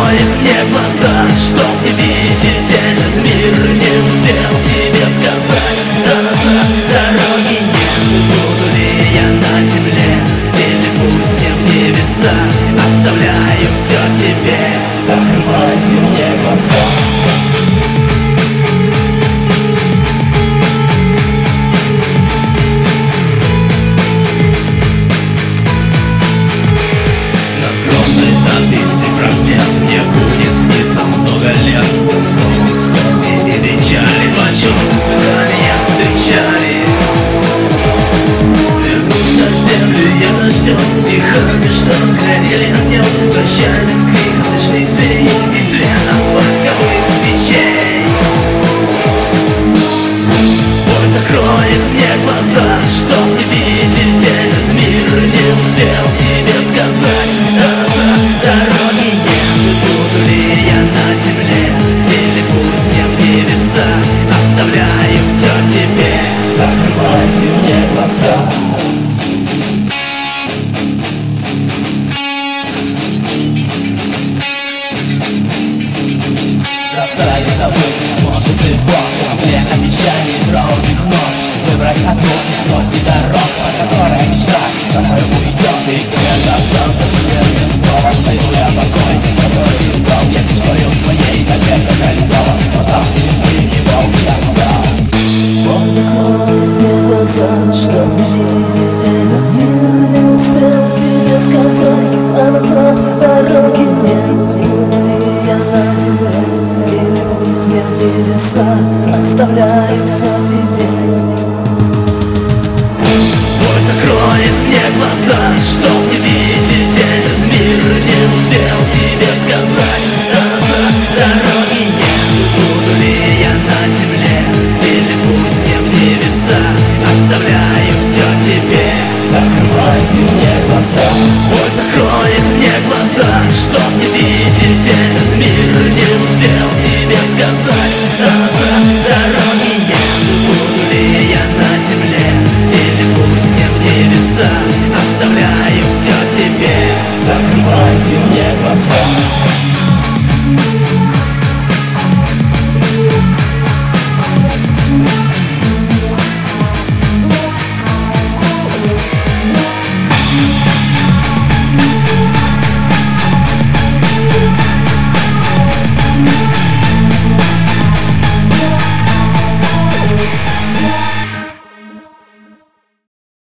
закроет мне глаза, чтоб не видеть этот мир. Не успел тебе сказать, а назад дороги нет. Буду ли я на земле, или путь мне в небеса? Оставляю все тебе, закрывайте мне глаза. Мне будет сниться много лет. Заснул скорби и печали, почем цветами я встречали. Вернусь на землю я дождем, стихами, что сгорели огнем. Прощальным криком ночных зверей и светом восковых свечей. Боль закроет мне глаза, чтоб не видеть этот мир. Не успел тебе сказать, а назад дороги нет. Буду ли я на земле, или путь мне в небеса? Оставляю все тебе, закрывайте мне глаза. Заставить забыть не сможет и Бог. Корабле обещаний жёлтых ног. Выбрать одну из сотни дорог, по которой мечта за мной уйдет. И где-то там за бессмертным словом найду я покой, который искал, если что и у своей надежды реализован. Поставь ты не волчья скал. Он закроет мне глаза, чтоб не видеть этот мир. Не успел тебе сказать, а назад дороги нет. Буду ли я на земле, или путь мне в небеса? Оставляю все тебе. Боль закроет мне глаза, чтоб не видеть этот мир. Не успел тебе сказать, а назад дороги нет. Буду ли я на земле, или путь мне в небеса? Оставляю все тебе, Закрывайте мне глаза. боль закроет мне глаза, чтоб не видеть этот мир. Не успел тебе сказать, а назад дороги